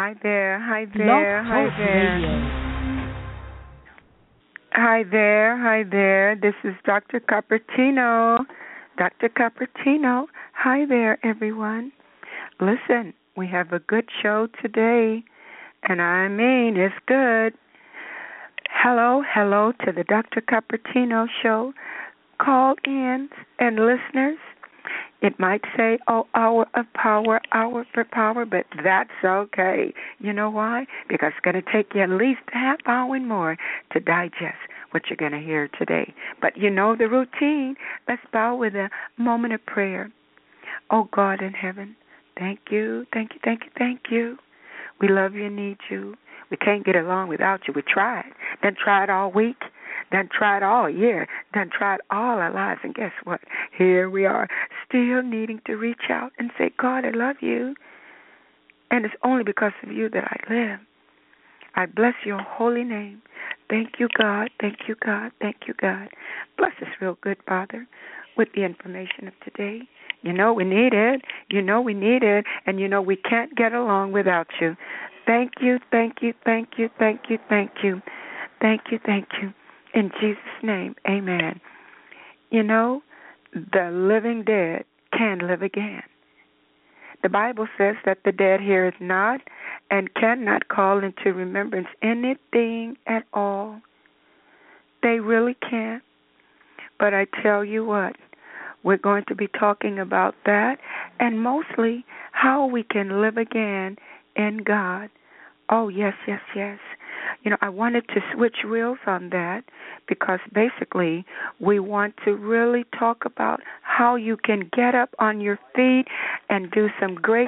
Hi there, hi Blog there, hi Talk there. Radio. Hi there, hi there. This is Dr. Cupertino. Dr. Cupertino. Hi there, everyone. Listen, we have a good show today, and I mean it's good. Hello to the Dr. Cupertino show. Call in and listeners. It might say, hour of power, hour for power, but that's okay. You know why? Because it's going to take you at least a half hour and more to digest what you're going to hear today. But you know the routine. Let's bow with a moment of prayer. Oh, God in heaven, thank you, thank you, thank you, thank you. We love you and need you. We can't get along without you. We tried. Then tried all week. Then tried all year. Then tried all our lives. And guess what? Here we are, still needing to reach out and say, God, I love you. And it's only because of you that I live. I bless your holy name. Thank you, God. Thank you, God. Thank you, God. Bless us real good, Father, with the information of today. You know we need it. You know we need it. And you know we can't get along without you. Thank you, thank you, thank you, thank you, thank you. Thank you, thank you. In Jesus' name, amen. You know, the living dead can live again. The Bible says that the dead heareth not and cannot call into remembrance anything at all. They really can't. But I tell you what, we're going to be talking about that and mostly how we can live again in God. Oh, yes, yes, yes. You know, I wanted to switch reels on that because basically we want to really talk about how you can get up on your feet and do some great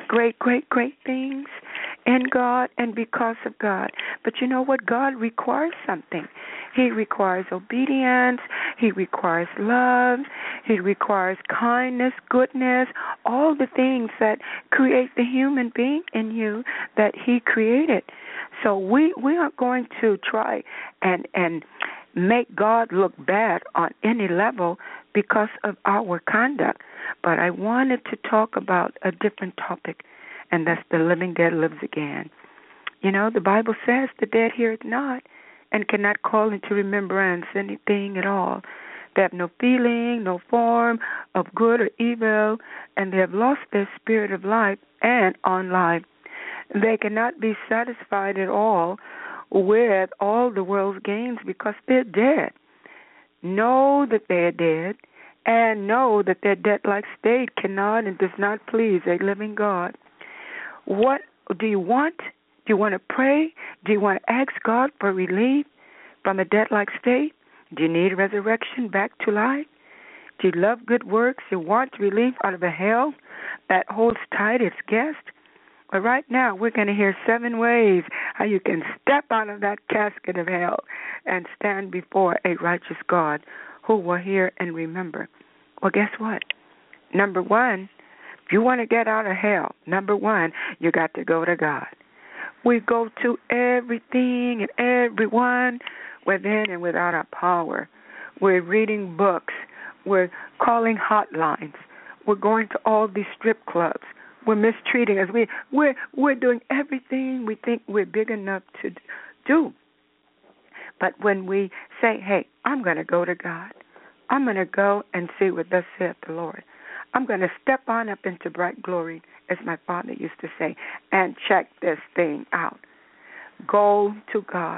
things in God and because of God. But you know what? God requires something. He requires obedience. He requires love. He requires kindness, goodness, all the things that create the human being in you that He created. So we aren't going to try and make God look bad on any level because of our conduct. But I wanted to talk about a different topic, and that's the living dead lives again. You know, the Bible says the dead heareth not and cannot call into remembrance anything at all. They have no feeling, no form of good or evil, and they have lost their spirit of life and on life. They cannot be satisfied at all with all the world's gains because they're dead. Know that they're dead and know that their death-like state cannot and does not please a living God. What do you want? Do you want to pray? Do you want to ask God for relief from a death-like state? Do you need resurrection back to life? Do you love good works? You want relief out of a hell that holds tight its guest? But right now, we're going to hear 7 ways how you can step out of that casket of hell and stand before a righteous God who will hear and remember. Well, guess what? Number 1, if you want to get out of hell, number 1, you got to go to God. We go to everything and everyone within and without our power. We're reading books. We're calling hotlines. We're going to all these strip clubs. We're mistreating us. We're doing everything we think we're big enough to do. But when we say, hey, I'm going to go to God. I'm going to go and see what thus saith the Lord. I'm going to step on up into bright glory, as my father used to say, and check this thing out. Go to God.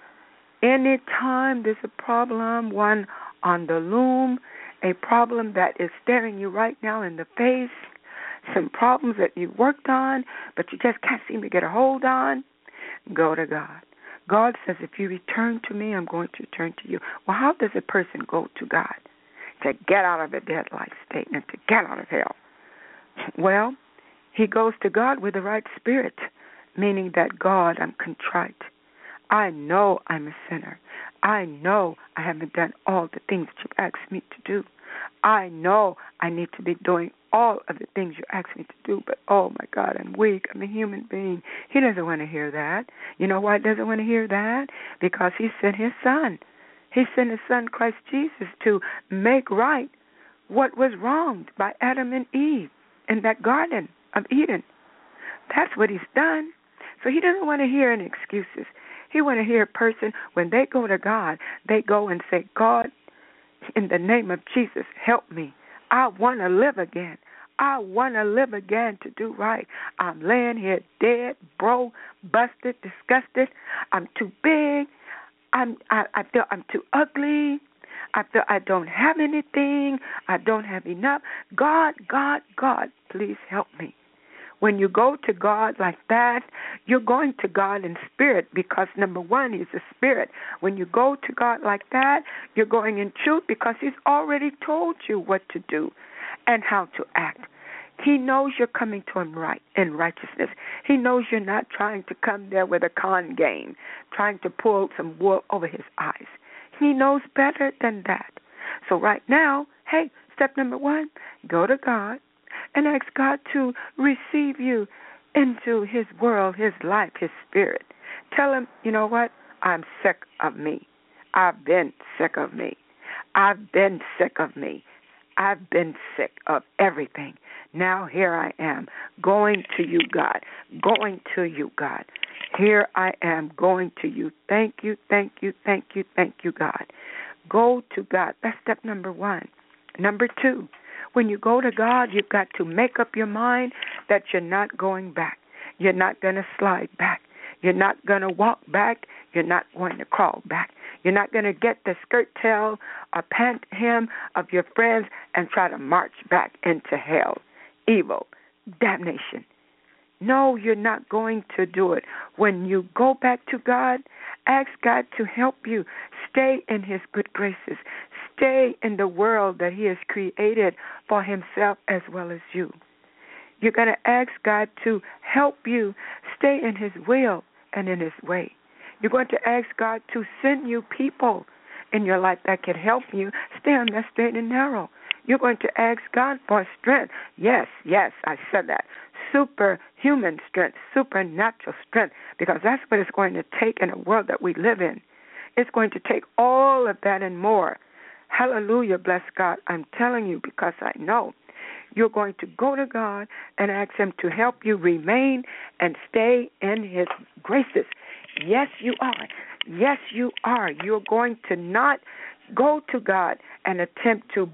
Anytime there's a problem, one on the loom, a problem that is staring you right now in the face, some problems that you worked on, but you just can't seem to get a hold on, go to God. God says, if you return to me, I'm going to return to you. Well, how does a person go to God to get out of a dead-like state and to get out of hell? Well, he goes to God with the right spirit, meaning that, God, I'm contrite. I know I'm a sinner. I know I haven't done all the things that you've asked me to do. I know I need to be doing all of the things you asked me to do, but oh my God, I'm weak. I'm a human being. He doesn't want to hear that. You know why he doesn't want to hear that? Because he sent his son. He sent his son, Christ Jesus, to make right what was wronged by Adam and Eve in that garden of Eden. That's what he's done. So he doesn't want to hear any excuses. He want to hear a person, when they go to God, they go and say, God, in the name of Jesus, help me. I want to live again. I want to live again to do right. I'm laying here dead, broke, busted, disgusted. I'm too big. I feel I'm too ugly. I feel I don't have anything. I don't have enough. God, God, God, please help me. When you go to God like that, you're going to God in spirit because, number one, He's a spirit. When you go to God like that, you're going in truth because He's already told you what to do and how to act. He knows you're coming to Him right in righteousness. He knows you're not trying to come there with a con game, trying to pull some wool over His eyes. He knows better than that. So right now, hey, step number one, go to God and ask God to receive you into His world, His life, His spirit. Tell Him, you know what? I'm sick of me. I've been sick of me. I've been sick of me. I've been sick of everything. Now here I am, going to you, God, going to you, God. Here I am, going to you. Thank you, thank you, thank you, thank you, God. Go to God. That's step number one. Number two, when you go to God, you've got to make up your mind that you're not going back. You're not going to slide back. You're not going to walk back. You're not going to crawl back. You're not going to get the skirt tail or pant hem of your friends and try to march back into hell, evil, damnation. No, you're not going to do it. When you go back to God, ask God to help you. Stay in His good graces. Stay in the world that He has created for Himself as well as you. You're going to ask God to help you stay in His will and in His way. You're going to ask God to send you people in your life that can help you stay on that straight and narrow. You're going to ask God for strength. Yes, I said that. Superhuman strength, supernatural strength, because that's what it's going to take in the world that we live in. It's going to take all of that and more. Hallelujah, bless God. I'm telling you because I know. You're going to go to God and ask Him to help you remain and stay in His graces. Yes, you are. Yes, you are. You're going to not go to God and attempt to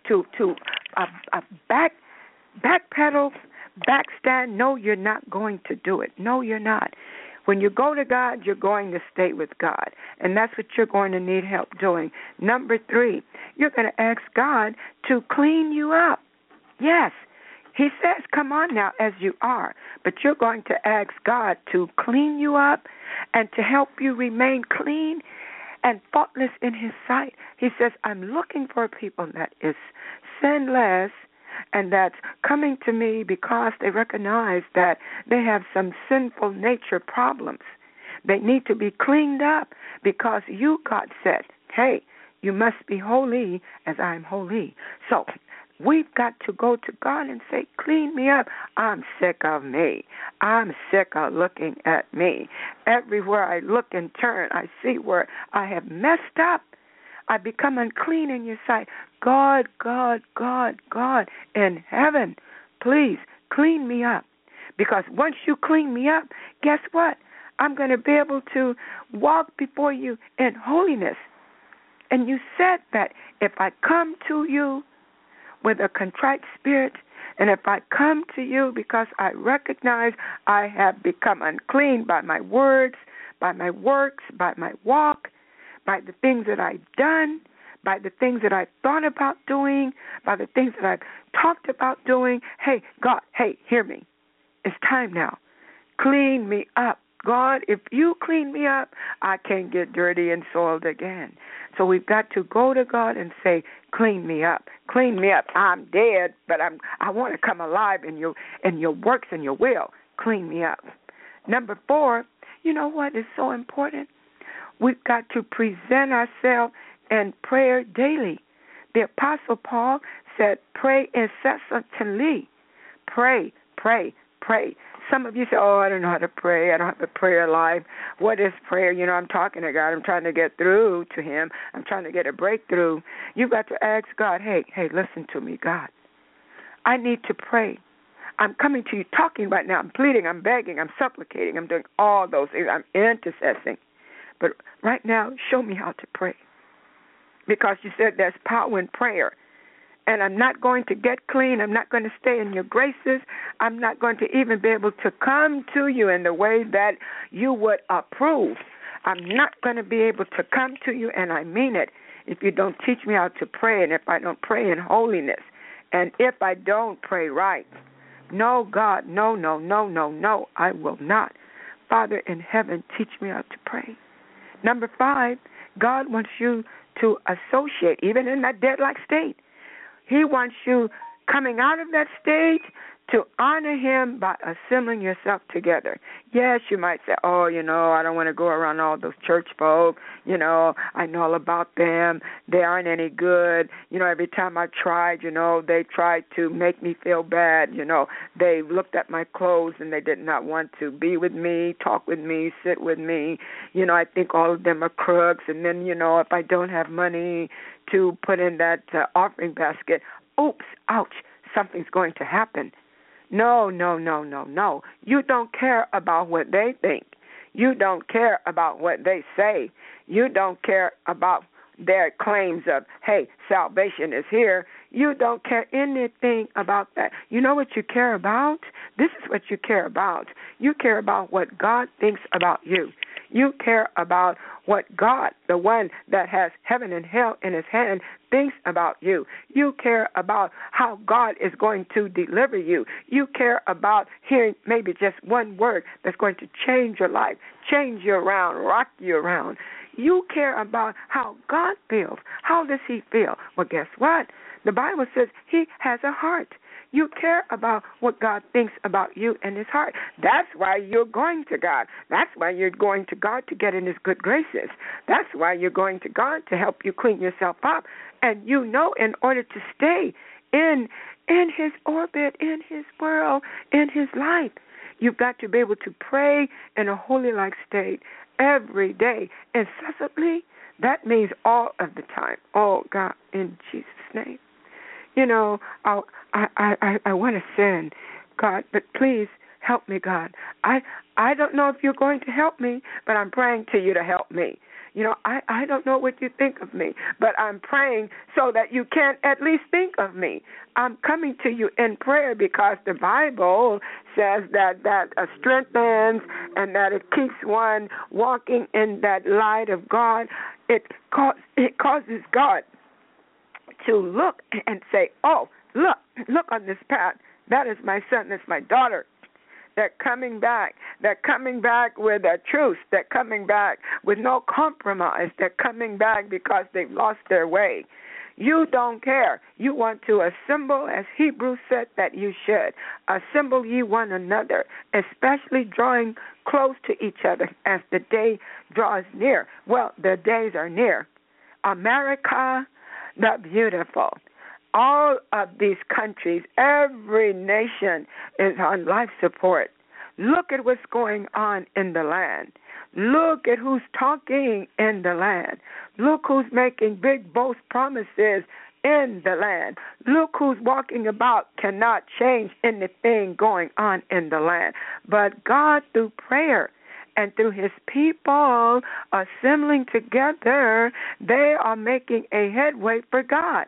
backpedal, backstand. No, you're not going to do it. No, you're not. When you go to God, you're going to stay with God, and that's what you're going to need help doing. Number three, you're going to ask God to clean you up. Yes, He says, come on now as you are, but you're going to ask God to clean you up and to help you remain clean and faultless in His sight. He says, I'm looking for people that is sinless and that's coming to me because they recognize that they have some sinful nature problems. They need to be cleaned up because you, God said, hey, you must be holy as I'm holy. So we've got to go to God and say, clean me up. I'm sick of me. I'm sick of looking at me. Everywhere I look and turn, I see where I have messed up. I become unclean in your sight. God, God, God, God in heaven, please clean me up. Because once you clean me up, guess what? I'm going to be able to walk before you in holiness. And you said that if I come to you with a contrite spirit, and if I come to you because I recognize I have become unclean by my words, by my works, by my walk, by the things that I've done, by the things that I thought about doing, by the things that I've talked about doing, hey, God, hey, hear me. It's time now. Clean me up. God, if you clean me up, I can't get dirty and soiled again. So we've got to go to God and say, clean me up. Clean me up. I'm dead, but I want to come alive in your works and your will. Clean me up. Number 4, you know what is so important? We've got to present ourselves in prayer daily. The Apostle Paul said, pray incessantly. Pray, pray, pray. Some of you say, oh, I don't know how to pray. I don't have a prayer life. What is prayer? You know, I'm talking to God. I'm trying to get through to Him. I'm trying to get a breakthrough. You've got to ask God, hey, listen to me, God. I need to pray. I'm coming to you talking right now. I'm pleading, I'm begging, I'm supplicating, I'm doing all those things. I'm intercessing. But right now, show me how to pray. Because you said there's power in prayer. And I'm not going to get clean. I'm not going to stay in your graces. I'm not going to even be able to come to you in the way that you would approve. I'm not going to be able to come to you, and I mean it, if you don't teach me how to pray and if I don't pray in holiness and if I don't pray right. No, God, no, I will not. Father in heaven, teach me how to pray. Number 5, God wants you to associate, even in that dead-like state. He wants you coming out of that stage to honor him by assembling yourself together. Yes, you might say, oh, I don't want to go around all those church folk. I know all about them. They aren't any good. Every time I tried, they tried to make me feel bad. They looked at my clothes and they did not want to be with me, talk with me, sit with me. I think all of them are crooks. And then, if I don't have money to put in that offering basket, oops, ouch, something's going to happen. No. You don't care about what they think. You don't care about what they say. You don't care about their claims of, hey, salvation is here. You don't care anything about that. You know what you care about? This is what you care about. You care about what God thinks about you. You care about what God, the one that has heaven and hell in his hand, thinks about you. You care about how God is going to deliver you. You care about hearing maybe just one word that's going to change your life, change you around, rock you around. You care about how God feels. How does he feel? Well, guess what? The Bible says he has a heart. You care about what God thinks about you and his heart. That's why you're going to God. That's why you're going to God to get in his good graces. That's why you're going to God to help you clean yourself up. And in order to stay in his orbit, in his world, in his life, you've got to be able to pray in a holy-like state every day, incessantly. That means all of the time. Oh, God, in Jesus' name. I want to sin, God, but please help me, God. I don't know if you're going to help me, but I'm praying to you to help me. I don't know what you think of me, but I'm praying so that you can at least think of me. I'm coming to you in prayer because the Bible says that strengthens and that it keeps one walking in that light of God. It causes God to look and say, oh, look on this path. That is my son, that's my daughter. They're coming back. They're coming back with a truce. They're coming back with no compromise. They're coming back because they've lost their way. You don't care. You want to assemble, as Hebrews said that you should. Assemble ye one another, especially drawing close to each other as the day draws near. Well, the days are near. America the beautiful. All of these countries, every nation is on life support. Look at what's going on in the land. Look at who's talking in the land. Look who's making big, bold promises in the land. Look who's walking about cannot change anything going on in the land. But God, through prayer and through his people assembling together, they are making a headway for God.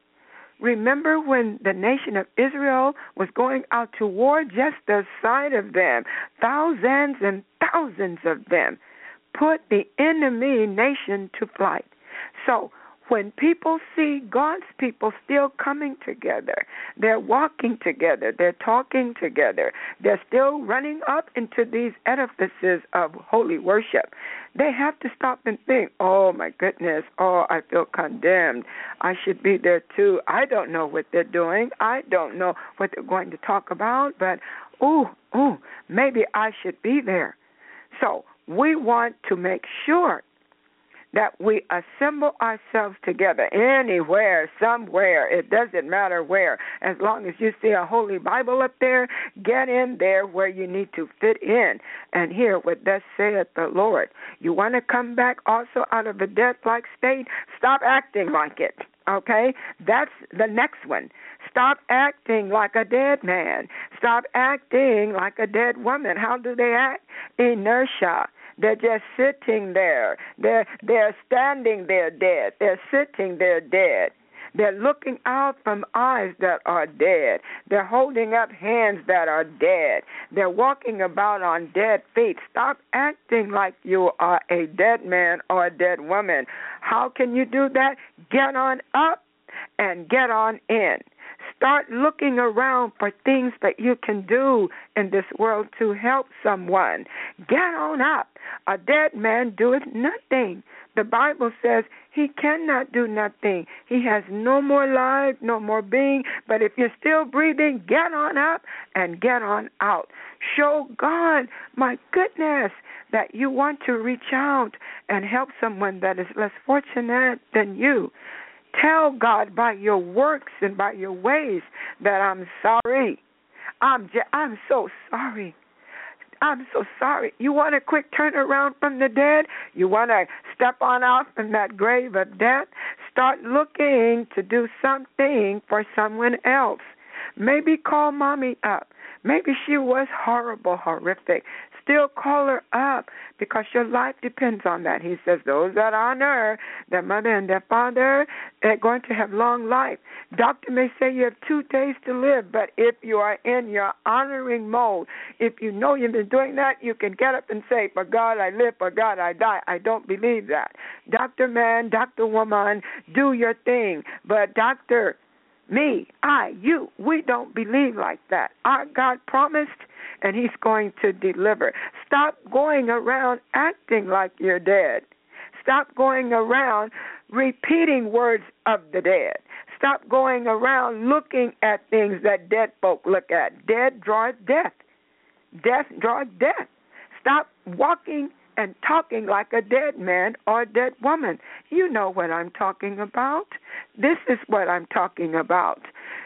Remember when the nation of Israel was going out to war, just the sight of them, thousands and thousands of them, put the enemy nation to flight. So when people see God's people still coming together, they're walking together, they're talking together, they're still running up into these edifices of holy worship, they have to stop and think, oh, my goodness, oh, I feel condemned. I should be there too. I don't know what they're doing. I don't know what they're going to talk about, but, maybe I should be there. So we want to make sure that we assemble ourselves together anywhere, somewhere. It doesn't matter where. As long as you see a Holy Bible up there, get in there where you need to fit in and hear what thus saith the Lord. You want to come back also out of a death-like state? Stop acting like it. Okay? That's the next one. Stop acting like a dead man. Stop acting like a dead woman. How do they act? Inertia. They're just sitting there. They're standing there dead. They're sitting there dead. They're looking out from eyes that are dead. They're holding up hands that are dead. They're walking about on dead feet. Stop acting like you are a dead man or a dead woman. How can you do that? Get on up and get on in. Start looking around for things that you can do in this world to help someone. Get on up. A dead man doeth nothing. The Bible says he cannot do nothing. He has no more life, no more being. But if you're still breathing, get on up and get on out. Show God, my goodness, that you want to reach out and help someone that is less fortunate than you. Tell God by your works and by your ways that I'm sorry. I'm so sorry. I'm so sorry. You want a quick turnaround from the dead? You want to step on out from that grave of death? Start looking to do something for someone else. Maybe call mommy up. Maybe she was horrible, horrific. Still call her up because your life depends on that. He says those that honor their mother and their father, they're going to have long life. Doctor may say you have 2 days to live, but if you are in your honoring mode, if you know you've been doing that, you can get up and say, for God I live, for God I die. I don't believe that. Doctor man, doctor woman, do your thing. But doctor, me, I, you, we don't believe like that. Our God promised, and he's going to deliver. Stop going around acting like you're dead. Stop going around repeating words of the dead. Stop going around looking at things that dead folk look at. Dead draweth death. Death draweth death. Stop walking and talking like a dead man or a dead woman. You know what I'm talking about. This is what I'm talking about.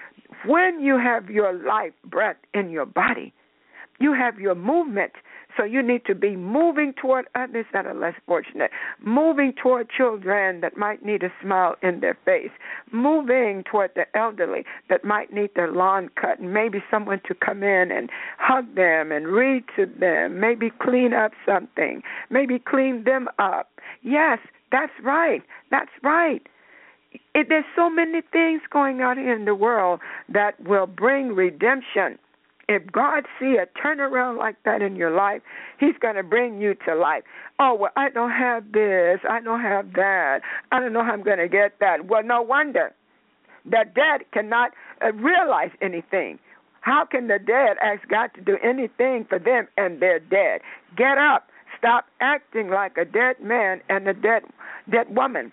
When you have your life breath in your body, you have your movement, so you need to be moving toward others that are less fortunate, moving toward children that might need a smile in their face, moving toward the elderly that might need their lawn cut, and maybe someone to come in and hug them and read to them, maybe clean up something, maybe clean them up. Yes, that's right. That's right. There's so many things going on in the world that will bring redemption. If God see a turnaround like that in your life, he's going to bring you to life. Oh, well, I don't have this. I don't have that. I don't know how I'm going to get that. Well, no wonder. The dead cannot realize anything. How can the dead ask God to do anything for them and they're dead? Get up. Stop acting like a dead man and a dead woman.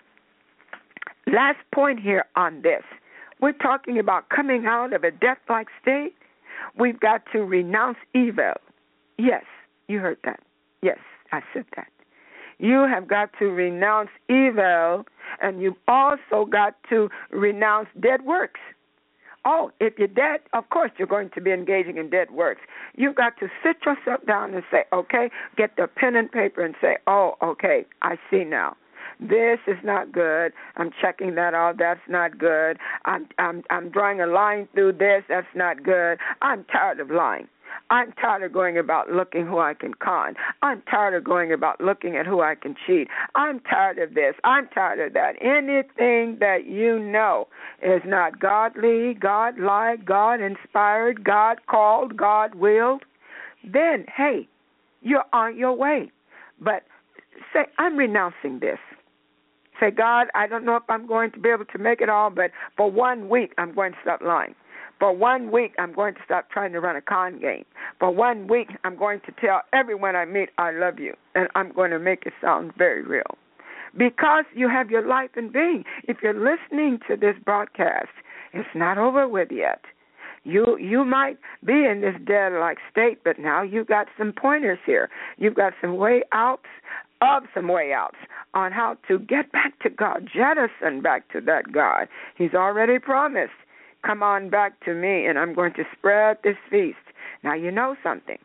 Last point here on this. We're talking about coming out of a death-like state. We've got to renounce evil. Yes, you heard that. Yes, I said that. You have got to renounce evil, and you've also got to renounce dead works. Oh, if you're dead, of course you're going to be engaging in dead works. You've got to sit yourself down and say, okay, get the pen and paper and say, oh, okay, I see now. This is not good. I'm checking that out. That's not good. I'm drawing a line through this. That's not good. I'm tired of lying. I'm tired of going about looking who I can con. I'm tired of going about looking at who I can cheat. I'm tired of this. I'm tired of that. Anything that you know is not godly, God-like, God-inspired, God-called, God-willed, then, hey, you're on your way. But say, I'm renouncing this. Say, God, I don't know if I'm going to be able to make it all, but for 1 week, I'm going to stop lying. For 1 week, I'm going to stop trying to run a con game. For 1 week, I'm going to tell everyone I meet I love you, and I'm going to make it sound very real. Because you have your life in being. If you're listening to this broadcast, it's not over with yet. You might be in this dead-like state, but now you've got some pointers here. You've got some way outs of some way outs on how to get back to God, jettison back to that God. He's already promised, come on back to me, and I'm going to spread this feast. Now, you know something.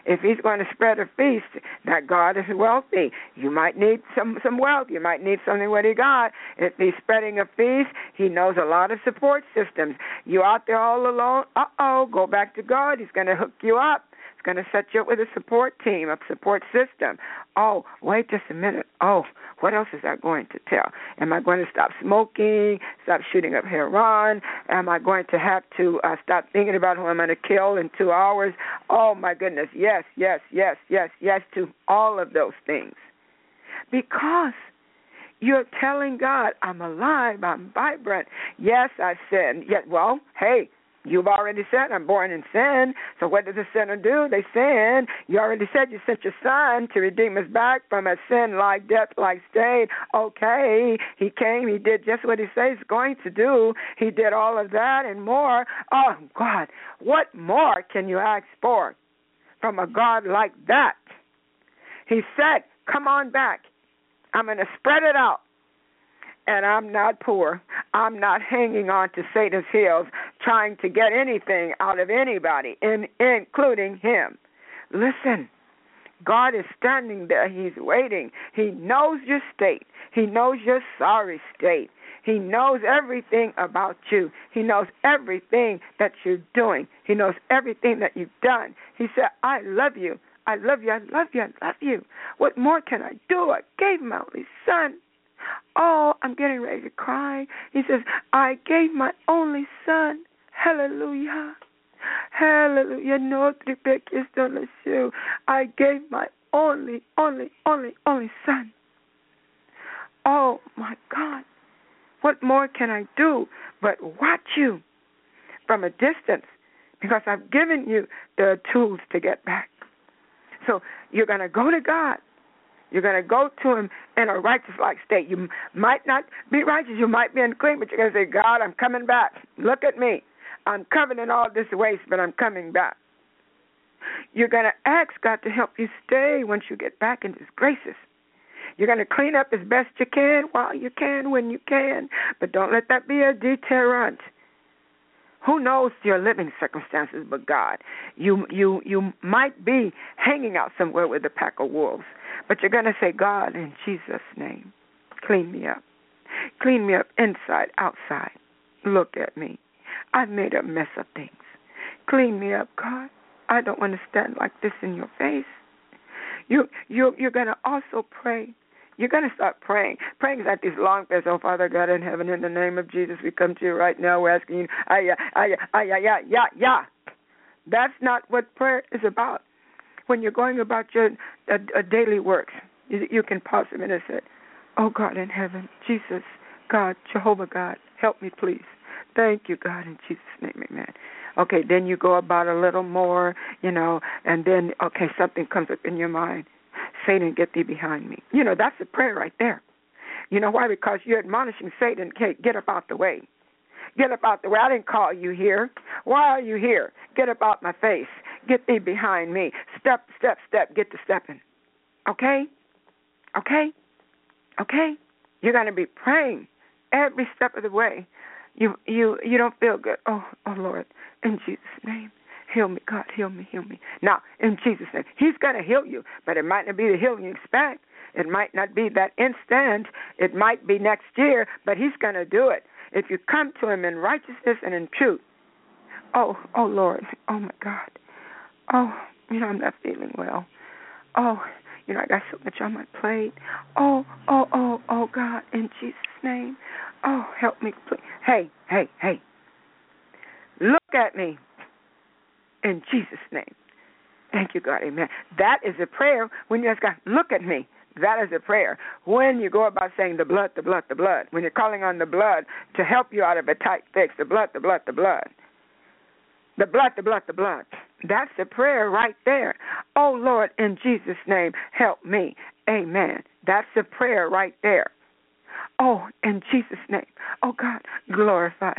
If he's going to spread a feast, that God is wealthy. You might need some wealth. You might need something what he got. If he's spreading a feast, he knows a lot of support systems. You out there all alone, go back to God. He's going to hook you up. It's going to set you up with a support team, a support system. Oh, wait just a minute. Oh, what else is that going to tell? Am I going to stop smoking, stop shooting up heroin? Am I going to have to stop thinking about who I'm going to kill in 2 hours? Oh, my goodness. Yes, yes, yes, yes, yes to all of those things. Because you're telling God, I'm alive, I'm vibrant. Yes, I sinned. Yes, well, hey, you've already said I'm born in sin. So what does a sinner do? They sin. You already said you sent your son to redeem us back from a sin-like, death-like state. Okay, he came. He did just what he says he's going to do. He did all of that and more. Oh, God, what more can you ask for from a God like that? He said, come on back. I'm going to spread it out. And I'm not poor. I'm not hanging on to Satan's heels, trying to get anything out of anybody, including him. Listen, God is standing there. He's waiting. He knows your state. He knows your sorry state. He knows everything about you. He knows everything that you're doing. He knows everything that you've done. He said, I love you. I love you. I love you. I love you. What more can I do? I gave my only son. Oh, I'm getting ready to cry. He says, I gave my only son. Hallelujah. Hallelujah. No te peques de la shoe. I gave my only son. Oh, my God. What more can I do but watch you from a distance? Because I've given you the tools to get back. So you're going to go to God. You're going to go to him in a righteous-like state. You might not be righteous. You might be unclean, but you're going to say, God, I'm coming back. Look at me. I'm covered in all this waste, but I'm coming back. You're going to ask God to help you stay once you get back in his graces. You're going to clean up as best you can while you can, when you can, but don't let that be a deterrent. Who knows your living circumstances but God? You might be hanging out somewhere with a pack of wolves, but you're going to say, God, in Jesus' name, clean me up. Clean me up inside, outside. Look at me. I've made a mess of things. Clean me up, God. I don't want to stand like this in your face. You're going to also pray. You're going to start praying. Praying is like these long prayers. Oh, Father God in heaven, in the name of Jesus, we come to you right now. We're asking you, That's not what prayer is about. When you're going about your daily works, you can pause a minute and say, oh, God in heaven, Jesus, God, Jehovah God, help me, please. Thank you, God, in Jesus' name, amen. Okay, then you go about a little more, and then, okay, something comes up in your mind. Satan, get thee behind me. That's a prayer right there. You know why? Because you're admonishing Satan, okay, get up out the way. Get up out the way. I didn't call you here. Why are you here? Get up out my face. Get thee behind me. Step, step, step. Get to stepping. Okay? Okay? Okay? You're going to be praying every step of the way. You don't feel good. Oh, Lord, in Jesus' name. Heal me, God, heal me, heal me. Now, in Jesus' name, he's going to heal you, but it might not be the healing you expect. It might not be that instant. It might be next year, but he's going to do it. If you come to him in righteousness and in truth. Oh, Lord, oh, my God. Oh, I'm not feeling well. Oh, I got so much on my plate. Oh, God, in Jesus' name. Oh, help me, please. Hey. Look at me. In Jesus' name. Thank you, God. Amen. That is a prayer when you ask God, look at me. That is a prayer. When you go about saying the blood, the blood, the blood, when you're calling on the blood to help you out of a tight fix, the blood, the blood, the blood. The blood, the blood, the blood. That's the prayer right there. Oh, Lord, in Jesus' name, help me. Amen. That's the prayer right there. Oh, in Jesus' name. Oh, God, glorify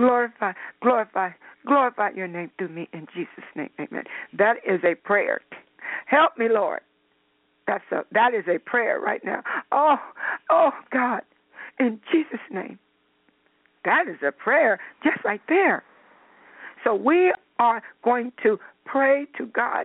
your name through me in Jesus' name. Amen. That is a prayer. Help me, Lord. That is a prayer right now. Oh, God, in Jesus' name. That is a prayer just right there. So we are going to pray to God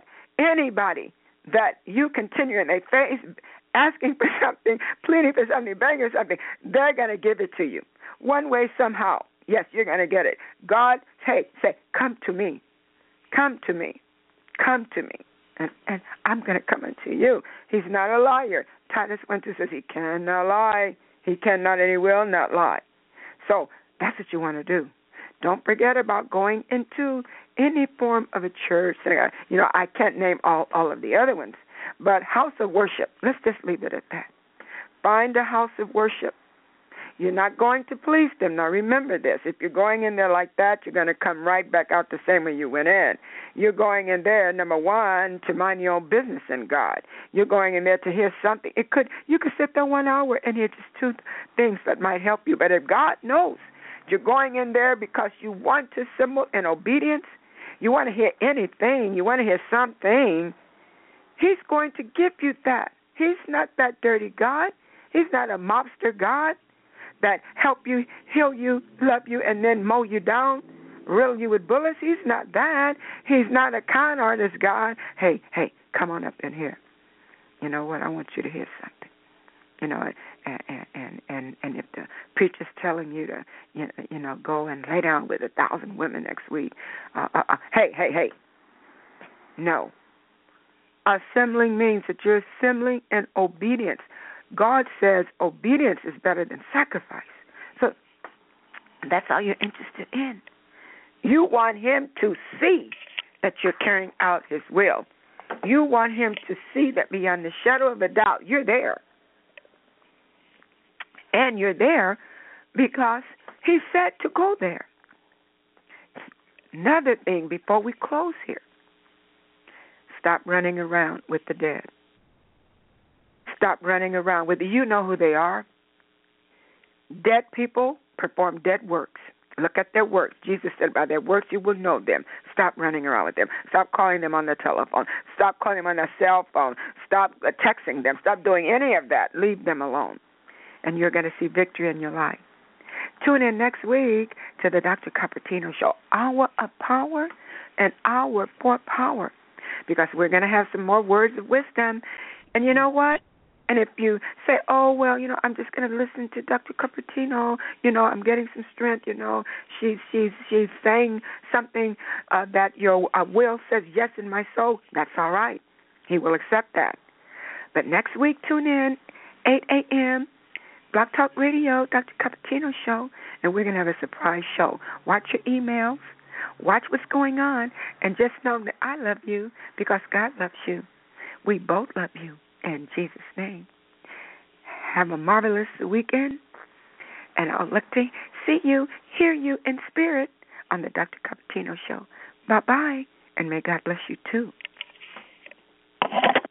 anybody that you continue in their face asking for something, pleading for something, begging for something, they're going to give it to you. One way, somehow. Yes, you're going to get it. God, hey, say, come to me. Come to me. Come to me. And I'm going to come unto you. He's not a liar. Titus 1:2 says he cannot lie. He cannot and he will not lie. So that's what you want to do. Don't forget about going into any form of a church. You know, I can't name all of the other ones. But house of worship, let's just leave it at that. Find a house of worship. You're not going to please them. Now, remember this. If you're going in there like that, you're going to come right back out the same way you went in. You're going in there, number one, to mind your own business in God. You're going in there to hear something. You could sit there 1 hour and hear just two things that might help you. But if God knows you're going in there because you want to symbol in obedience, you want to hear anything, you want to hear something, He's going to give you that. He's not that dirty God. He's not a mobster God that help you, heal you, love you, and then mow you down, riddle you with bullets. He's not that. He's not a con artist God. Hey, come on up in here. You know what? I want you to hear something. You know, and if the preacher's telling you to, you know, go and lay down with 1,000 women next week, hey. No. Assembling means that you're assembling in obedience. God says obedience is better than sacrifice. So that's all you're interested in. You want Him to see that you're carrying out His will. You want Him to see that beyond the shadow of a doubt, you're there. And you're there because He said to go there. Another thing before we close here. Stop running around with the dead. Stop running around with you know who they are. Dead people perform dead works. Look at their works. Jesus said, by their works you will know them. Stop running around with them. Stop calling them on the telephone. Stop calling them on the cell phone. Stop texting them. Stop doing any of that. Leave them alone. And you're going to see victory in your life. Tune in next week to the Dr. Cupertino Show, Hour of Power and Hour for Power, because we're going to have some more words of wisdom. And you know what? And if you say, oh, well, you know, I'm just going to listen to Dr. Cupertino, you know, I'm getting some strength, you know, she's saying something that your will says yes in my soul, that's all right. He will accept that. But next week, tune in, 8 a.m., Blog Talk Radio, Dr. Cupertino Show, and we're going to have a surprise show. Watch your emails. Watch what's going on, and just know that I love you because God loves you. We both love you in Jesus' name. Have a marvelous weekend, and I'll look to see you, hear you in spirit on the Dr. Cupertino Show. Bye-bye, and may God bless you too.